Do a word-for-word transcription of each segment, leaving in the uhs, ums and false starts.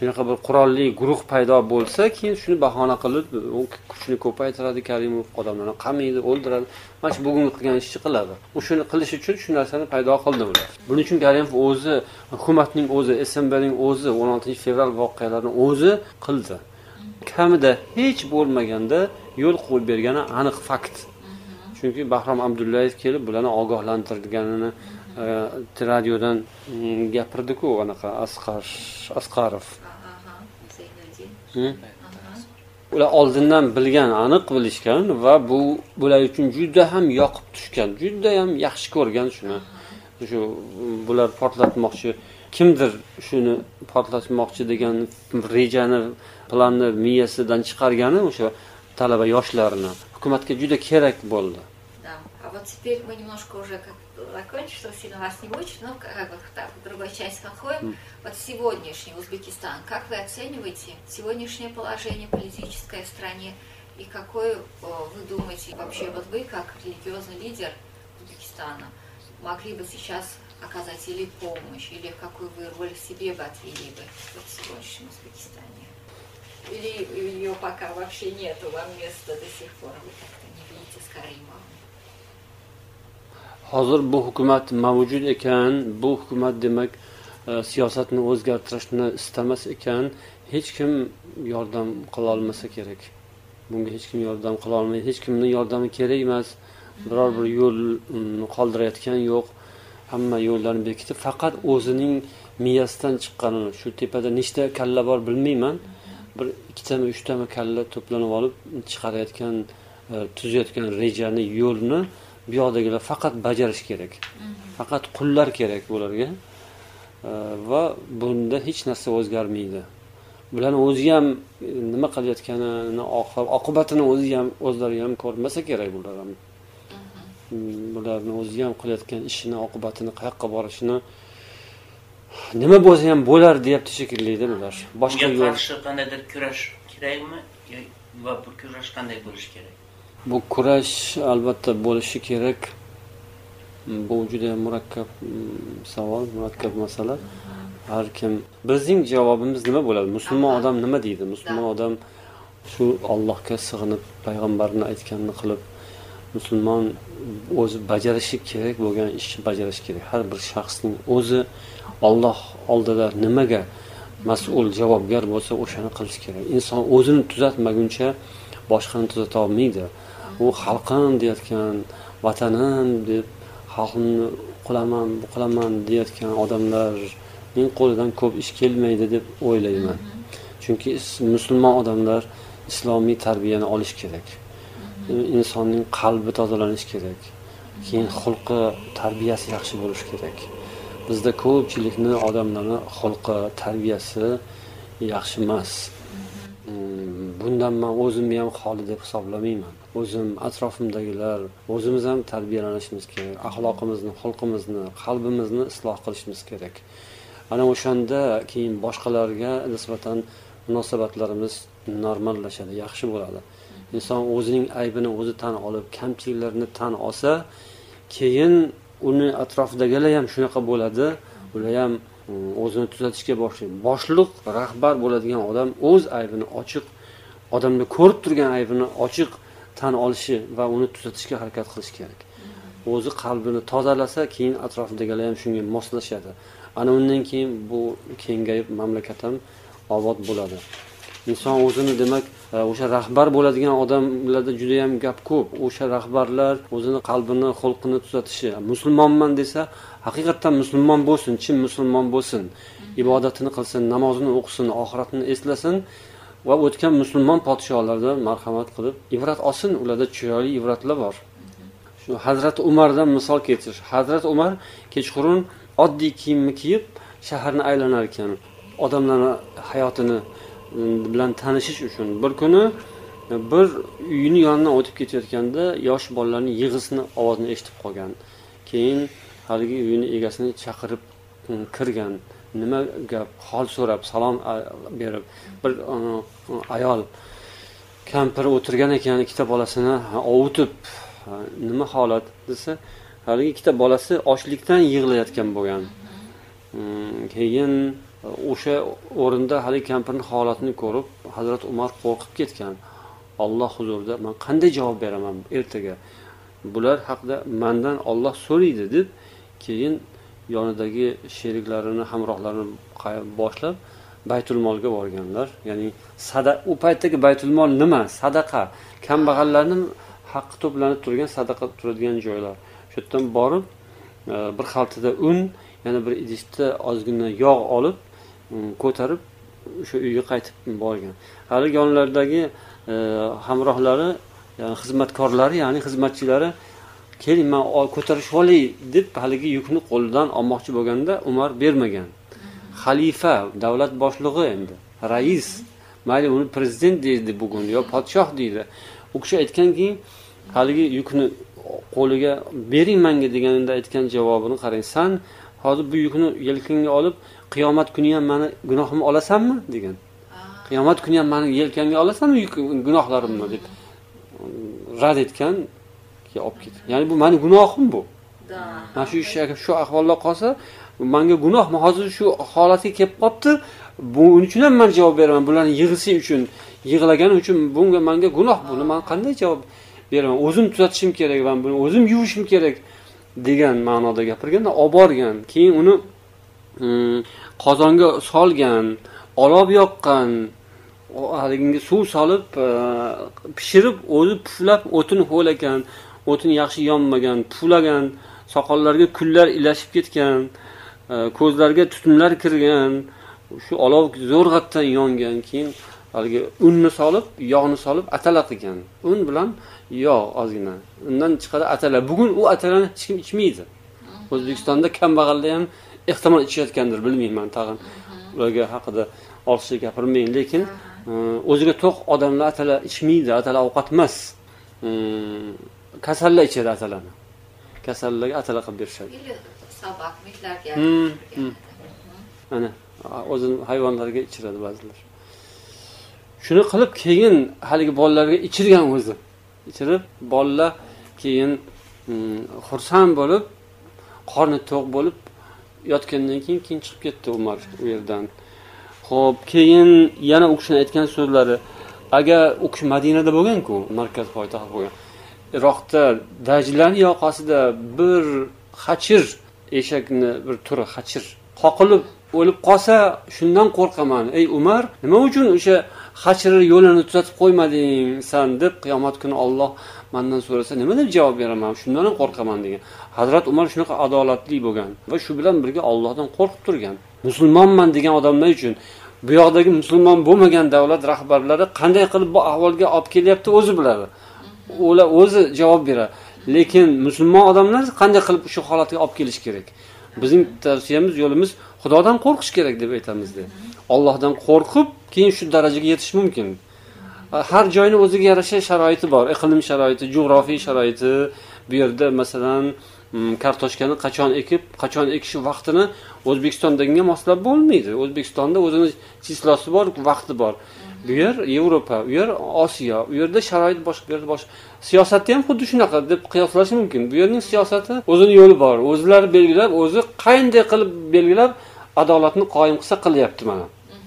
shunaqa bir qurolli guruh paydo bo'lsa, keyin shuni bahona qilib u kuchni ko'paytiradi Karimov, odamlarni qamaydi, o'ldiradi. Mana shu bugungi qilgan ishni qiladi. U shuni qilish uchun shu narsani paydo qildi ular. Buning uchun Karimov o'zi, hukumatning o'zi, S M Bning o'zi o'n oltinchi fevral voqealarini o'zi qildi. Kamida hech bo'lmaganda yo'l qo'yib bergani aniq fakt. Chunki Bahrom Abdullayev kelib bularni ogohlantirganini radiodan gapirdi-ku, anaqa Asqar Asqarov. Ular oldindan bilgan, aniq bilishgan va bu bular uchun juda ham yoqib tushgan, juda ham yaxshi ko'rgan shuni. Shu bular portlatmoqchi, kimdir shuni portlatmoqchi degan rejani, planni miyasidan chiqargani o'sha talaba yoshlarni hukumatga juda kerak bo'ldi. Да. А вот теперь мы немножко уже как закончим, чтобы сильно вас не мучить, но как бы так, в другой части подходим. Mm. Вот сегодняшний Узбекистан, как вы оцениваете сегодняшнее положение политическое в стране и какой вы думаете вообще, вот вы как религиозный лидер Узбекистана могли бы сейчас оказать или помощь, или какую вы роль себе бы отвели бы в сегодняшнем Узбекистане? Или ее пока вообще нету, вам места до сих пор, вы как-то не видите с Каримовым? Hozir bu hukumat mavjud ekan, bu hukumat demak siyosatni o'zgartirishni istamas ekan, hech kim yordam qila olmasa kerak. Bunga hech kim yordam qila olmaydi, hech kimning yordami kerak emas. Biror bir yo'l qoldirayotgan yo'q. Hamma yo'llarni bekitib, faqat o'zining miyasidan chiqqanini, shu tepada nechta kalla bor bilmayman, bir ikkitami, uchtami kalla to'planib olib chiqarayotgan, tuzayotgan rejani, yo'lni bu yoqdagilar faqat bajarish kerak. Faqat qullar kerak ularga. Va bunda hech narsa o'zgarmaydi. Bularni o'zi ham nima qilayotganini, oqibatini o'zi ham o'zlari ham ko'rmasa kerak bular ham. Bularni o'zi ham qilayotgan ishini, oqibatini, qayoqqa borishini nima bo'lsa ham bo'lar deyapti shekilli bular. Boshqa qarshi qandaydir kurash kerakmi? Va bu kurash qanday bo'lishi kerak? Bu kurash albatta bo'lishi kerak. Bu juda murakkab savol, murakkab masala. Har kim bizning javobimiz nima bo'ladi? Musulmon odam nima deydi? Musulmon odam shu Allohga sig'inib, payg'ambarning aytganini qilib, musulmon o'zi bajarishi kerak bo'lgan ishni bajarishi kerak. Har bir shaxsning o'zi Alloh oldida nimaga mas'ul, javobgar bo'lsa, o'shani qilish kerak. Inson o'zini tuzatmaguncha boshqani tuzata olmaydi. U xalqim deyotgan, vatanim deb xalqni qilaman, bu qilaman deyotgan odamlarning qo'lidan ko'p ish kelmaydi deb o'ylayman. Chunki musulmon odamlar islomiy tarbiyani olish kerak. Insonning qalbi tozalanishi kerak. Keyin xulqi, tarbiyasi yaxshi bo'lishi kerak. Bizda ko'pchilikni odamlarning xulqi, tarbiyasi yaxshi emas. Bundan men o'zimni ham xoli deb hisoblamayman. O'zim, atrofimdagilar, o'zimiz ham tarbiyalanishimiz kerak. Axloqimizni, xulqimizni, qalbimizni isloh qilishimiz kerak. Ana o'shanda keyin boshqalarga nisbatan munosabatlarimiz normallashadi, yaxshi bo'ladi. Inson o'zining aybini o'zi tan olib, kamchiliklarini tan olsa, keyin uni atrofidagilar ham shunaqa bo'ladi. Ular ham o'zini tuzatishga boshlaydi. Boshliq, rahbar bo'ladigan odam o'z aybini ochiq, odamni ko'rib turgan aybini ochiq tan olishi va uni tuzatishga harakat qilish kerak. O'zi qalbini tozalasa, keyin atrofidagilar ham shunga moslashadi. Ana undan keyin bu kengayib mamlakat ham obod bo'ladi. Inson o'zini demak, o'sha rahbar bo'ladigan odamlarda juda ham gap ko'p. O'sha rahbarlar o'zini qalbini, xulqini tuzatishi. Musulmonman desa, haqiqatan musulmon bo'lsin, chin musulmon bo'lsin. Ibodatini qilsin, namozini o'qisin, oxiratini eslasin va o'tgan musulmon podshohlardan marhamat qilib ibrat olsin. Ularda chiroyli ibratlar bor. Shu Hazrat Umardan misol keltirish. Hazrat Umar kechqurun oddiy kiyimni kiyib shaharni aylanar ekan. Odamlarning hayotini bilan tanishish uchun bir kuni bir uyini yonidan o'tib ketayotganda yosh bolalarning yig'isini ovozini eshitib qolgan. Keyin haligi uyini egasini chaqirib kirgan. Nima gap, hol so'rab, salom berib, bir ayol kampir o'tirgan ekan, ikkita bolasini ovutib, nima holat desa, haligi ikkita bolasi ochlikdan yig'layotgan bo'lgan. Keyin o'sha o'rinda hali kampirning holatini ko'rib Hazrat Umar qo'rqib ketgan. Alloh huzurida men qanday javob beraman ertaga? Bular haqida mendan Alloh so'raydi deb, keyin yonidagi sheriklarini, hamrohlarini boshlab Baytul Molga borganlar. Ya'ni sadaqa, u paytdagi Baytul Mol nima? Sadaqa. Kambag'allarning haqqi to'planib turgan, sadaqa turadigan joylar. Shu yerdan borib, bir xaltada un, yana bir idishda ozgina yog' olib, ko'tarib o'sha uyga qaytib borgan. Hali yonlaridagi hamrohlari, ya'ni xizmatkorlari, ya'ni xizmatchilari keling men ko'tarishib olay deb haligi yukni qo'lidan olmoqchi bo'lganda Umar bermagan. Xalifa, davlat boshlig'i endi, rais, mayli uni prezident deydi bugun yo podshoh deydi. U kishi aytganki, haligi yukni qo'liga bering menga deganida aytgan javobini qarang. Sen hozir bu yukni yelkangga olib, qiyomat kuni ham meni gunohimni olasanmi degan. Qiyomat kuni ham meni yelkamga olasanmi gunohlarimni deb rad etgan, olib ketgan. Ya'ni bu meni gunohim bu. Mana shu ish shu ahvolda qolsa, menga gunoh, hozir shu holatga kelib qopti. Buning uchun ham men javob beraman. Bularni yig'isi uchun, yig'lagani uchun bunga menga gunoh. Buni men qanday javob beraman? O'zim tuzatishim kerak, men buni o'zim yuvishim kerak degan ma'noda gapirganda olib borgan. Keyin uni qozonga solgan, olov yoqqan, haliginga suv solib pishirib, o'zi puflab o'tin ho'lagan, o'tin yaxshi yonmagan, puflagan, soqollariga kullar ilashib ketgan, ko'zlarga tutunlar kirgan, shu olov zo'rg'atdan yongan. Keyin haligi unni solib, yog'ni solib atala qilgan. Un bilan yog' ozgina. Undan chiqadi atala. Bugun u atalani hech kim ichmaydi. O'zbekistonda kambag'allar ham ehtimol ichayotgandir, bilmayman, tag'in ularga haqida ortiqcha gapirmayman, lekin o'ziga to'q odamlar atala ichmaydi, atala ovqat emas. Kasallar ichadi atalani. Kasallarga atala qilib berishadi. Sabaq mitlarga. Ana, o'zini hayvonlarga ichiradi ba'zilar. Shuni qilib keyin haligi bolalarga ichirgan o'zi. Ichirib, bolalar keyin xursand bo'lib, qorni to'q bo'lib yotgandan keyin keyin chiqib ketdi Umar u yerdan. Xo'p, keyin yana u kishining aytgan so'zlari, agar u kishi Madinada bo'lgan-ku, markaz poytaxt bo'lgan. Iroqda Dajlan yoqasida bir xachir, eshakni bir turi xachir qoqilib o'lib qolsa, shundan qo'rqaman. Ey Umar, nima uchun o'sha xachir yo'lini tuzatib qo'ymading sen deb qiyomat kuni Alloh mendan so'rasa nima deb javob beraman? Shundan ham qo'rqaman degan. Hazrat Umar shunaqa adolatli bo'lgan va shu bilan birga Allohdan qo'rqib turgan. Musulmonman degan odamlar uchun bu yoqdagi musulmon bo'lmagan davlat rahbarlari qanday qilib bu ahvolga olib kelyapti o'zi biladi. Ular o'zi javob beradi. Lekin musulmon odamlar qanday qilib shu holatga olib kelish kerak? Bizning tavsiyamiz, yo'limiz Xudodan qo'rqish kerak deb aytamizda. Allohdan qo'rqib, keyin shu darajaga yetish mumkin. Har joyning o'ziga yarasha sharoiti bor, iqlim sharoiti, jo'g'rofiy sharoiti. Bu yerda masalan kartoshkani qachon ekib, qachon ekish vaqtini O'zbekistondagiga moslab bo'lmaydi. O'zbekistonda o'zini chizlosi bor, vaqti bor. Bu yer Yevropa, bu yer Osiyo, u yerda sharoit boshqa, bu yerda boshqa. Siyosatda ham xuddi shunaqa deb qiyoslash mumkin. Bu yerning siyosati o'zining yo'li bor. O'zlari belgilab, o'zi qanday qilib belgilab adolatni qoyim qilsa qilyapti mana.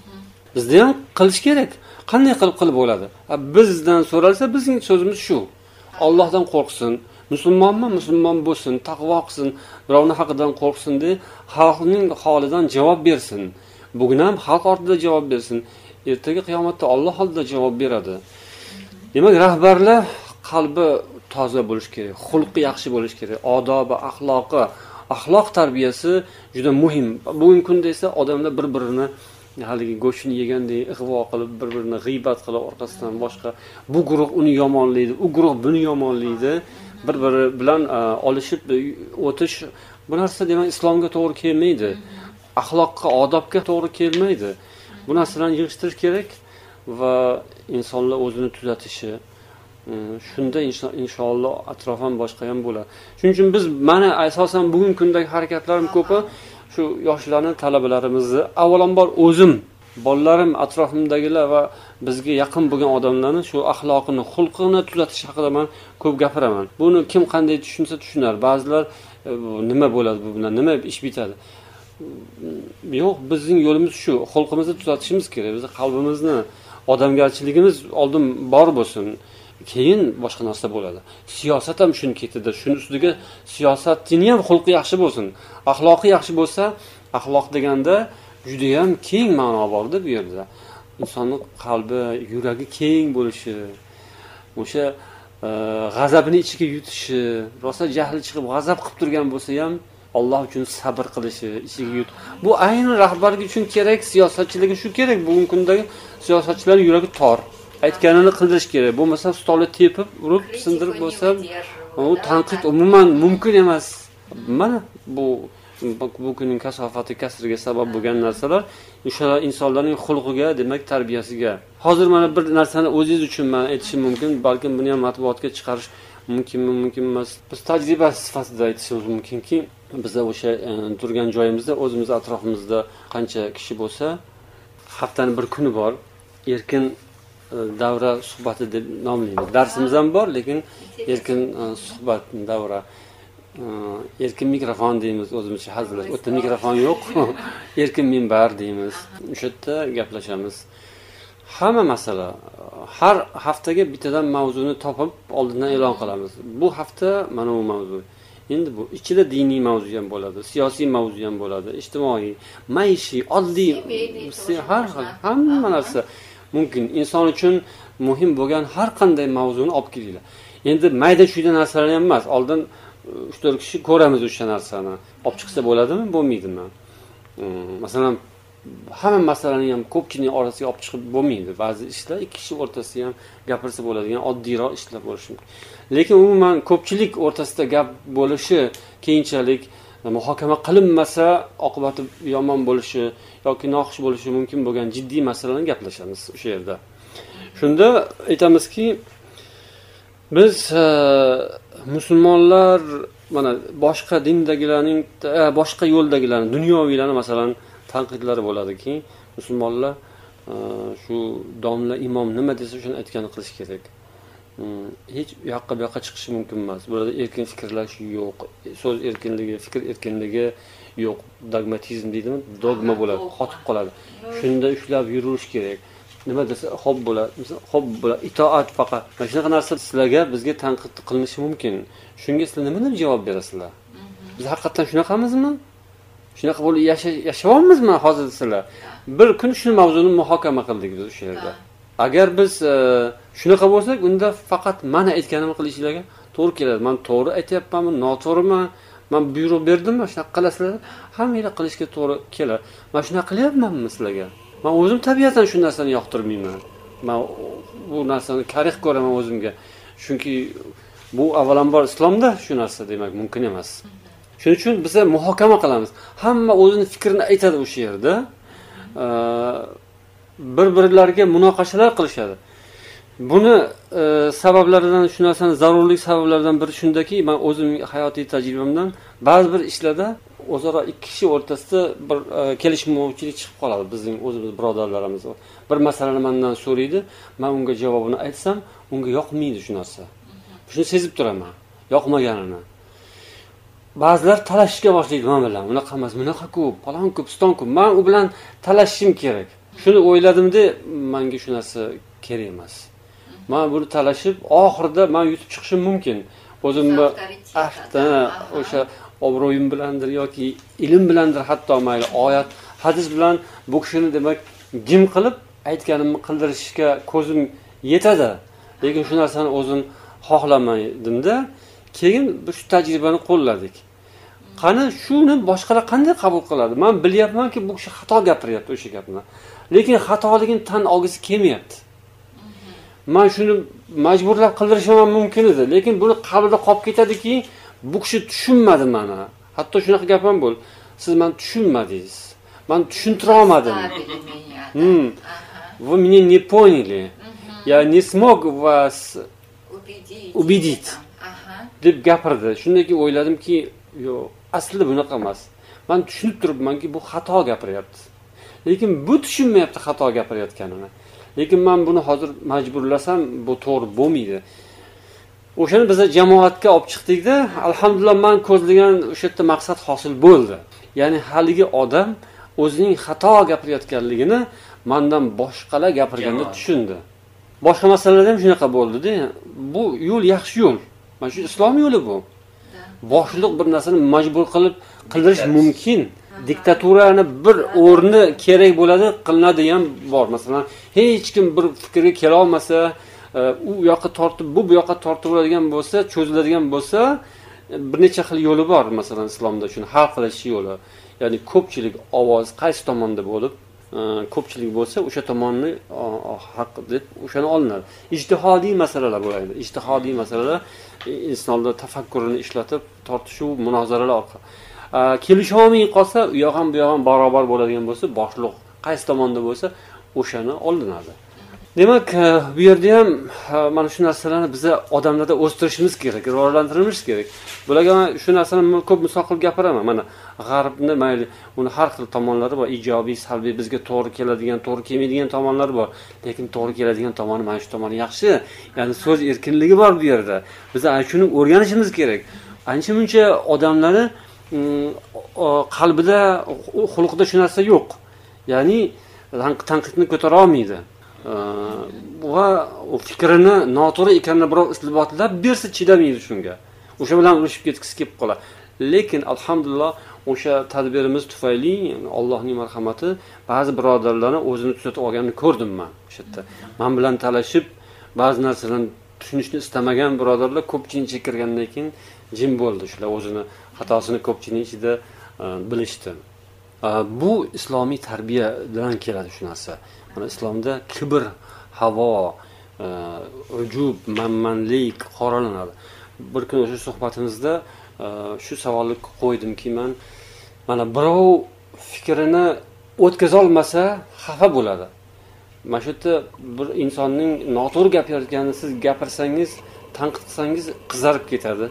Bizda ham qilish kerak. Qanday qilib qilib bo'ladi? Bizdan so'ralsa, bizning so'zimiz shu. Allohdan qo'rqsin, musulmonmi, musulmon bo'lsin, taqvo qilsin, birovni haqidan qo'rqsin deb xalqning holidan javob bersin. Bugun ham xalq ortida javob bersin. Ertaga qiyomatda Alloh oldida javob beradi. Demak, rahbarlar qalbi toza bo'lish kerak, xulqi yaxshi bo'lish kerak, odobi, axloqi, axloq tarbiyasi juda muhim. Bugungi kunda esa odamlar bir-birini haligi go'shtni yegandek ig'vo qilib, bir-birini g'iybat qilib orqasidan boshqa bu guruh uni yomonlaydi, u guruh buni yomonlaydi, bir-biri bilan olishib o'tish bu narsa demak islomga to'g'ri kelmaydi. Axloqqa, odobga to'g'ri kelmaydi. Bu narsalarni yig'ishtirish kerak va insonlar o'zini tuzatishi. Shunda inshaalloh atrof ham boshqa ham bo'ladi. Shuning uchun biz mana asosan bugungi kundagi harakatlarim ko'pi shu yoshlarni, talabalarimizni, avvalambor o'zim, bolalarim, atrofimdagilar va bizga yaqin bo'lgan odamlarni shu axloqini, xulqini tuzatish haqida men ko'p gapiraman. Buni kim qanday tushunsa tushunar. Ba'zilar nima bo'ladi bu bilan, nima ish bitadi. yo'q, bizning yo'limiz shu, xulqimizni tuzatishimiz kerak. Biz qalbimizni, odamgarchiligimiz oldin bor bo'lsin, keyin boshqa narsa bo'ladi. Siyosat ham shuni ketadi. Shuning ustiga siyosatning ham xulqi yaxshi bo'lsin. Axloqi yaxshi bo'lsa, axloq deganda juda ham keng ma'no borda bu yerda. Insonning qalbi, yuragi keng bo'lishi, o'sha g'azabini ichiga yutishi, rosa jahli chiqib g'azab qilib turgan bo'lsa ham Alloh uchun sabr qilishi, ichiga yut. Bu ayni rahbarlik uchun kerak, siyosatchilarga shu kerak. Bugungi kundagi siyosatchilar yuragi tor. Aytganini qildirish kerak. Bo'lmasa stolni tepib, urib, sindirib bo'lsa, u tanqid umuman mumkin emas. Mana bu bu kunning kasofati, kasriga sabab bo'lgan narsalar o'sha insonlarning xulqiga, demak, tarbiyasiga. Hozir mana bir narsani o'zingiz uchun men aytishim mumkin, balkim buni ham matbuotga chiqarish mumkinmi, mumkin emas. Biz tajriba sifatida aytishimiz mumkinki, bizda o'sha turgan joyimizda, o'zimiz atrofimizda qancha kishi bo'lsa, haftaning bir kuni bor, erkin davra suhbati deb nomlaymiz. Darsimiz ham bor, lekin erkin suhbat davra. Erkin mikrofon deymiz, o'zimizcha hazillab. O'ta mikrofon yo'q. Erkin minbar deymiz. O'sha yerda gaplashamiz. Hamma masala har haftaga bittadan mavzuni topib oldindan e'lon qilamiz. Bu hafta mana bu mavzu. Endi bu ichida diniy mavzu ham bo'ladi, siyosiy mavzu ham bo'ladi, ijtimoiy, maishiy, oddiy, har xil hamma narsa mumkin. Inson uchun muhim bo'lgan har qanday mavzuni olib kelinglar. Endi mayda-chuyda narsalar ham emas. Oldin uch to'rt kishi ko'ramiz o'sha narsani. Olib chiqsa bo'ladimi, bo'lmaydimi? Masalan, hamma masalani ham ko'pchilik orasiga olib chiqib bo'lmaydi. Ba'zi ishlar ikki kishi o'rtasida ham gapirsa bo'ladigan oddiyroq ishlar bo'lishi mumkin. Lekin umuman ko'pchilik o'rtasida gap bo'lishi, keyinchalik muhokama qilinmasa, oqibati yomon bo'lishi yoki noxush bo'lishi mumkin bo'lgan jiddiy masalalarni gaplashamiz o'sha yerda. Shunda aytamizki, biz musulmonlar mana boshqa dindagilarning, boshqa yo'ldagilarning, dunyoviylarning masalan tanqidlari bo'ladiki, musulmonlar shu domla imom nima desa shuni aytganini qilish kerak. Hech u yoqqa bu yoqqa chiqishi mumkin emas. Burada erkin fikrlash yo'q, so'z erkinligi, fikr erkinligi yo'q. Dogmatizm deydimi? Dogma bo'ladi, qotib qoladi. Shunda ushlab yurish kerak. Nima desa xo'p bo'ladi, xo'p bo'ladi, itoat faqat. Mana shunaqa narsa sizlarga, bizga tanqid qilinishi mumkin. Shunga sizlar nima deb javob berasizlar? Biz haqiqatan shunaqamizmi? Shunaqa bo'lib yashayapmizmi hozir sizlar? Bir kun shu mavzuni muhokama qildik biz o'sha yerda. Agar biz shunaqa bo'lsak, unda faqat mana aytganimni qilishlarga to'g'ri keladi. Men to'g'ri aytyapmanmi, noto'g'rimi? Men buyruq berdimmi, shunaqa qilasizlar? Hammanglar qilishga to'g'ri keladi. Men shunaqa qilyapmanmi sizlarga? Men o'zim tabiatan shu narsani yoqtirmayman. Men bu narsani karih ko'raman o'zimga. Chunki bu avvalambor islomda shu narsa demak mumkin emas. Shuning uchun biz muhokama qilamiz. Hamma o'zining fikrini aytadi o'sha yerda. Bir-birlariga munoqashalar qilishadi. Buni e, sabablaridan, shu narsaning zarurlik sabablaridan biri shundaki, men o'zim hayotiy tajribamdan ba'zi bir ishlarda o'zaro ikki kishi o'rtasida bir e, kelishmovchilik chiqib qoladi. Bizning o'zimiz birodarlarimiz bir masalani mendan so'raydi, men unga javobini aytsam, unga yoqmaydi shu narsa. Shuni sezib turaman, yoqmaganini. Ba'zilar talashishga boshlaydi men bilan. Unaqa emas, bunaqa ko'p, falon ko'p, piston ko'p. Men u bilan talashishim kerak. Shuni o'yladimda, menga shu narsa kerak emas. Men buni talashib, oxirida men yutib chiqishim mumkin. O'zimni afta o'sha obro'yim bilandir yoki ilm bilandir, hatto mayli oyat, hadis bilan bu kishini demak jim qilib aytganimni qildirishga ko'zim yetadi. Lekin shu narsani o'zim xohlamaydimda, keyin shu tajribani qo'lladik. Qani shuni boshqalar qanday qabul qiladi? Men bilyapmanki, bu kishi xato gapiryapti o'sha gapni. Lekin xatoligini tan olgisi kelmayapti. Men shuni majburlab qildirishim ham mumkin edi, lekin buni qalbida qolib ketadiki, bu kishi tushunmadi meni. Hatto shunaqa gap ham bo'l. Siz meni tushunmadingiz. Men tushuntira olmadim. Hmm. Вы меня не поняли. Я не смог вас убедить. deb gapirdi. Shundan keyin o'yladimki, yo'q, aslida bunaqa emas. Men tushunib turibmanki, bu xato gapiryapti. Lekin bu tushunmayapti xato gapirayotganini. Lekin men buni hozir majburlasam, bu to'g'ri bo'lmaydi. O'shani biz jamoatga olib chiqdik-da, alhamdulillah men ko'zlagan o'sha yerda maqsad hosil bo'ldi. Ya'ni haligi odam o'zining xato gapirayotganligini mendan boshqalar gapirganda Jamoat. tushundi. Boshqa masalalarda ham shunaqa bo'ldi-da. Bu yo'l yaxshi yo'l. Mana shu islom yo'li bu. Boshliq bir narsani majbur qilib qildirish Diktat. mumkin. Diktaturani bir o'rni kerak bo'ladi, qilinadi ham bor. Masalan, hech kim bir fikrga kela olmasa, u yoqqa tortib, bu bu yoqqa tortib oladigan bo'lsa, cho'ziladigan bo'lsa, bir necha xil yo'li bor. Masalan, islomda shuni hal qilish yo'li. Ya'ni ko'pchilik ovoz qaysi tomonda bo'lib, ko'pchilik bo'lsa, o'sha tomonni haq deb o'shani olinadi. Ijtihodiy masalalar bo'ladi. Ijtihodiy masalalar insonlar tafakkurini ishlatib, tortishuv, munozaralar orqali kelisha olmay qolsa, u yoq ham bu yoq ham barobar bo'ladigan bo'lsa, boshliq qaysi tomonda bo'lsa, o'shani olinadi. Demak, bu yerda ham mana shu narsalarni biz odamlarda o'stirishimiz kerak, rivojlantirishimiz kerak. Bularga shu narsani ko'p misol qilib gapiraman. Mana g'arbni mayli, uni har xil tomonlari bor, ijobiy, salbiy, bizga to'g'ri keladigan, to'g'ri kelmaydigan tomonlari bor. Lekin to'g'ri keladigan tomoni mana shu tomoni yaxshi. Ya'ni so'z erkinligi bor bu yerda. Biz ana shuni o'rganishimiz kerak. Ancha-muncha odamlarni qalbida, xulqida shu narsa yo'q. Ya'ni tanqidni ko'tara olmaydi. Va fikrini noto'g'ri ekanini birov isbotlab bersa chidamaydi shunga. O'sha bilan urushib ketgisi kelib qoladi. Lekin alhamdulillah o'sha tadbirimiz tufayli Allohning marhamati ba'zi birodarlarni o'zini tuzatib olganini ko'rdim men o'sha yerda. Men bilan talashib ba'zi narsalarni tushunishni istamagan birodarlar ko'pchilik chekirgandan keyin jim bo'ldi. Shular o'zini xatosini ko'pchilik ichida bilishdi. Bu islomiy tarbiyadan keladi shu narsa. Mana islomda kibr, havo, ujub, manmanlik qoralanadi. Bir kun o'sha suhbatimizda shu savolni qo'ydimki, men mana birov fikrini o'tkaza olmasa xafa bo'ladi. Mana shu yerda bir insonning noto'g'ri gapirayotganini siz gapirsangiz, tanqid qilsangiz qizarib ketadi.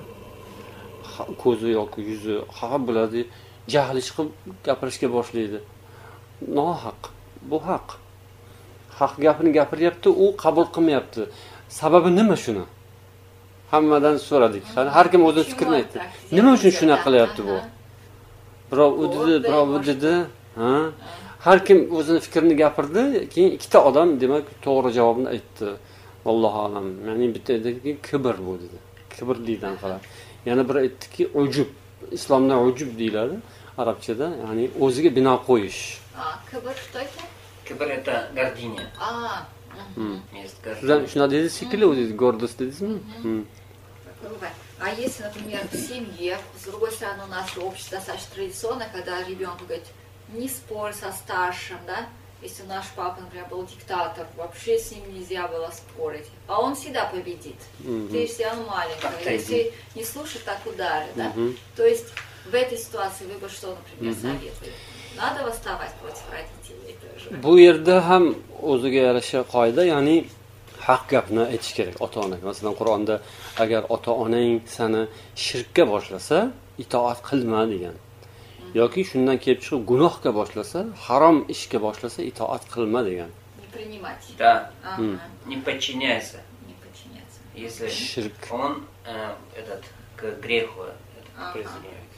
Ko'zi yoki yuzi xafa bo'ladi, jahli chiqib gapirishga boshlaydi. Nohaq. Bu haq. Haq gapini gapiryapti, u qabul qilmayapti. Sababi nima shuni? Hammadan so'radik. Har kim o'zining fikrini aytdi. Nima uchun shuna qilyapti bu? Birov u dedi, birov bu dedi, ha? Har kim o'zining fikrini gapirdi, keyin ikkita odam demak to'g'ri javobni aytdi. Allohu alam. Ya'ni bitta dediki kibr bu dedi. Kibrlidan qiladi. Yana biri aytdiki ujub. Islomda ujub deyiladi arabchada, ya'ni o'ziga bino qo'yish. А, кибр что это? Кибр это гордыня. А, Есть гордыня. Sizlar shuna dedingiz shekilli, o'zingiz gordost dedingizmi? грубо. А если, например, в семье, с другой стороны, у нас общество достаточно традиционное, когда ребенку говорит, не спорь со старшим, да? Если наш папа, например, был диктатор, вообще с ним нельзя было спорить. А он всегда победит. Мгм. Ты все равно маленький. Так, Если не слушать, так ударит, да? Мгм. То есть в этой ситуации вы бы что, например, советуете? Надо восставать против родителей тоже. Bu yerda ham o'ziga yarasha qoida, ya'ni haq gapni aytish kerak ota-onaga. Masalan, Qur'onda agar ota-onang seni shirkka boshlasa, itoat qilma degan. Yoki shundan kelib chiqib gunohga boshlasa, harom ishga boshlasa, itoat qilma degan. Не принимать. Да, Ага, не подчиняйся. не подчиняться. Если Shirk. он э, этот к греху этот, Ага. присоединяется.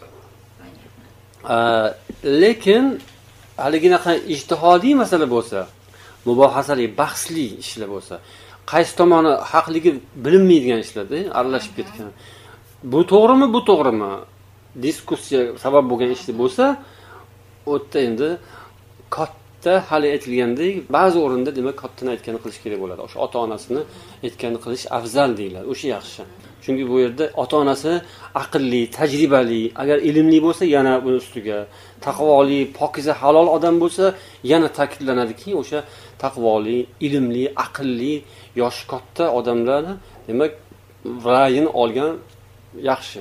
Понятно. Lekin haliginaqa ijtihodiy masala bo'lsa, mubohasali, bahsli ishlar bo'lsa, qaysi tomoni haqligi bilinmaydigan ishlarda aralashib ketgan. Bu to'g'rimi, bu to'g'rimi? Diskussiya sabab bo'lgan ish bo'lsa, o'tda endi katta hali aytilgandek, ba'zi o'rinda demak kattani aytganini qilish kerak bo'ladi. O'sha ota-onasini aytganini qilish afzal deyiladi. O'sha yaxshi. Chunki bu yerda ota-onasi aqlli, tajribali, agar ilmli bo'lsa yana buni ustiga, taqvoli, pokiza, halol odam bo'lsa yana ta'kidlanadiki, o'sha taqvoli, ilmli, aqlli, yoshi katta odamlarni demak ra'yini olgan yaxshi.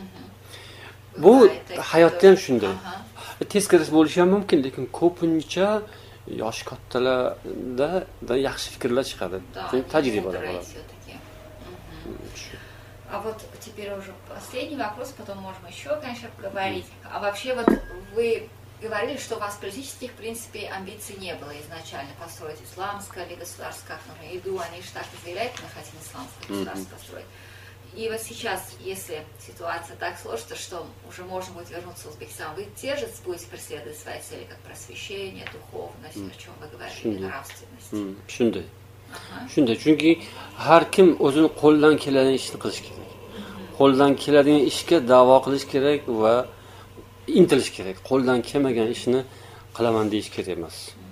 Bu hayotda ham shunday. Ага. Teskarisi bo'lishi ham mumkin, lekin ko'pincha yoshi kattalarda yaxshi fikrlar chiqadi. Да, Chunki tajribalar мудрые bo'ladi. всё-таки. А вот теперь уже последний вопрос, потом можем еще, конечно, поговорить. А вообще вот вы говорили, что у вас политических, в принципе, амбиций не было изначально построить исламское или государство, как, например, ИДУ, они же так и заявляют, мы хотим исламское государство построить. И вот сейчас, если ситуация так сложится, что уже можно будет вернуться в Узбекистан, вы те же будете преследовать свои цели, как просвещение, духовность, mm. о чем вы говорили, Shunday. нравственность. Mm. Shunday. Ага. Shunday. Chunki har kim o'zini qo'ldan keladigan ishni qilish kerak. Qo'ldan keladigan ishga da'vo qilish kerak va intilish kerak. Qo'ldan kelmagan ishni qilaman deyish kerak emas.